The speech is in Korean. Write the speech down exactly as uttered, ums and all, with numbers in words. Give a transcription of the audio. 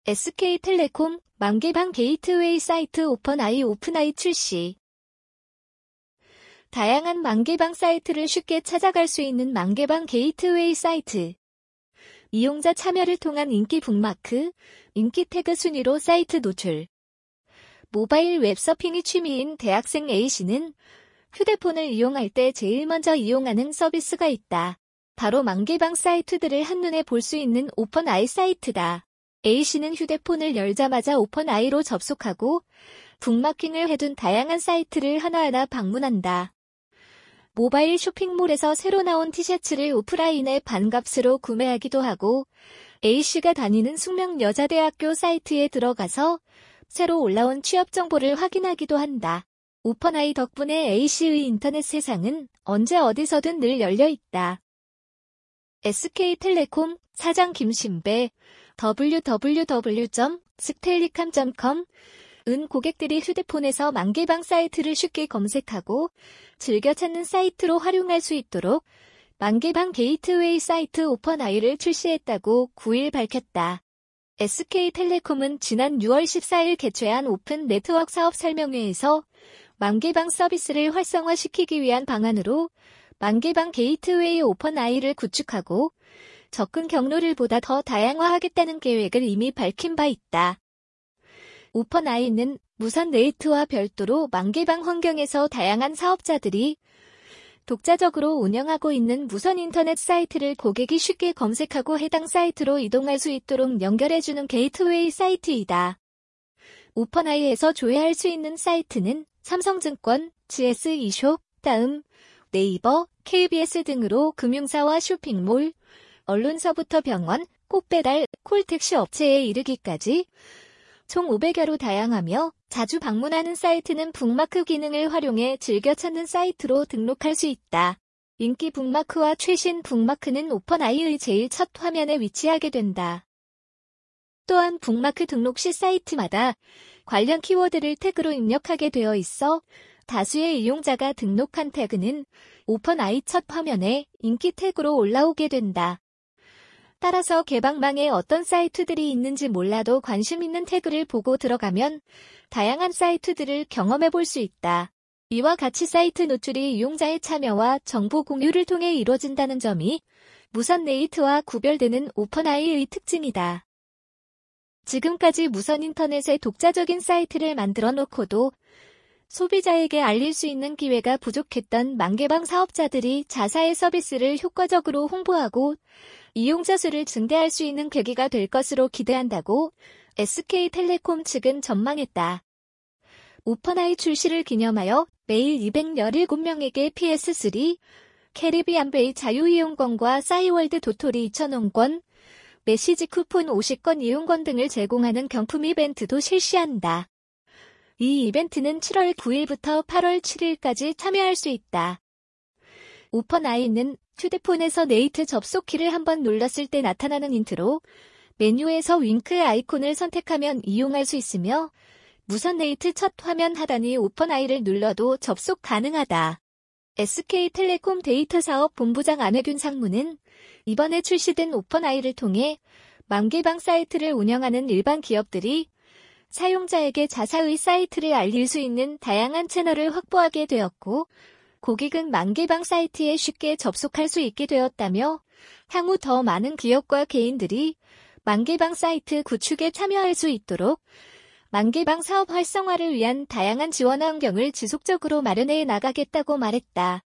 에스케이텔레콤 만개방 게이트웨이 사이트 오펀아이 오픈아이 출시. 다양한 만개방 사이트를 쉽게 찾아갈 수 있는 만개방 게이트웨이 사이트. 이용자 참여를 통한 인기 북마크, 인기 태그 순위로 사이트 노출. 모바일 웹서핑이 취미인 대학생 A씨는 휴대폰을 이용할 때 제일 먼저 이용하는 서비스가 있다. 바로 만개방 사이트들을 한눈에 볼 수 있는 오펀아이 사이트다. A씨는 휴대폰을 열자마자 오펀아이로 접속하고 북마킹을 해둔 다양한 사이트를 하나하나 방문한다. 모바일 쇼핑몰에서 새로 나온 티셔츠를 오프라인에 반값으로 구매하기도 하고 A씨가 다니는 숙명여자대학교 사이트에 들어가서 새로 올라온 취업 정보를 확인하기도 한다. 오펀아이 덕분에 A씨의 인터넷 세상은 언제 어디서든 늘 열려 있다. 에스케이텔레콤 사장 김신배 더블유 더블유 더블유 점 스텔리캄 점 컴 은 고객들이 휴대폰에서 만개방 사이트를 쉽게 검색하고 즐겨 찾는 사이트로 활용할 수 있도록 만개방 게이트웨이 사이트 오펀아이를 출시했다고 구일 밝혔다. 에스케이텔레콤은 지난 유월 십사일 개최한 오픈 네트워크 사업 설명회에서 만개방 서비스를 활성화시키기 위한 방안으로 만개방 게이트웨이 오펀아이를 구축하고 접근 경로를 보다 더 다양화하겠다는 계획을 이미 밝힌 바 있다. 오펀아이는 무선 네이트와 별도로 만개방 환경에서 다양한 사업자들이 독자적으로 운영하고 있는 무선 인터넷 사이트를 고객이 쉽게 검색하고 해당 사이트로 이동할 수 있도록 연결해주는 게이트웨이 사이트이다. 오펀아이에서 조회할 수 있는 사이트는 삼성증권, 지에스 이숍, 다음, 네이버, 케이비에스 등으로 금융사와 쇼핑몰, 언론사부터 병원, 꽃배달, 콜택시 업체에 이르기까지 총 오백여로 다양하며 자주 방문하는 사이트는 북마크 기능을 활용해 즐겨 찾는 사이트로 등록할 수 있다. 인기 북마크와 최신 북마크는 오펀아이의 제일 첫 화면에 위치하게 된다. 또한 북마크 등록 시 사이트마다 관련 키워드를 태그로 입력하게 되어 있어 다수의 이용자가 등록한 태그는 오펀아이 첫 화면에 인기 태그로 올라오게 된다. 따라서 개방망에 어떤 사이트들이 있는지 몰라도 관심 있는 태그를 보고 들어가면 다양한 사이트들을 경험해 볼 수 있다. 이와 같이 사이트 노출이 이용자의 참여와 정보 공유를 통해 이루어진다는 점이 무선 네이트와 구별되는 오펀아이의 특징이다. 지금까지 무선 인터넷에 독자적인 사이트를 만들어 놓고도 소비자에게 알릴 수 있는 기회가 부족했던 만개방 사업자들이 자사의 서비스를 효과적으로 홍보하고 이용자 수를 증대할 수 있는 계기가 될 것으로 기대한다고 에스케이텔레콤 측은 전망했다. 오펀아이 출시를 기념하여 매일 이백십칠 명에게 피에스 쓰리, 캐리비안베이 자유이용권과 싸이월드 도토리 이천 원권, 메시지 쿠폰 오십 건 이용권 등을 제공하는 경품 이벤트도 실시한다. 이 이벤트는 칠월 구일부터 팔월 칠일까지 참여할 수 있다. 오펀아이는 휴대폰에서 네이트 접속키를 한번 눌렀을 때 나타나는 힌트로 메뉴에서 윙크 아이콘을 선택하면 이용할 수 있으며 무선 네이트 첫 화면 하단이 오펀아이를 눌러도 접속 가능하다. 에스케이텔레콤 데이터사업 본부장 안혜균 상무는 이번에 출시된 오펀아이를 통해 만개방 사이트를 운영하는 일반 기업들이 사용자에게 자사의 사이트를 알릴 수 있는 다양한 채널을 확보하게 되었고 고객은 만개방 사이트에 쉽게 접속할 수 있게 되었다며 향후 더 많은 기업과 개인들이 만개방 사이트 구축에 참여할 수 있도록 만개방 사업 활성화를 위한 다양한 지원 환경을 지속적으로 마련해 나가겠다고 말했다.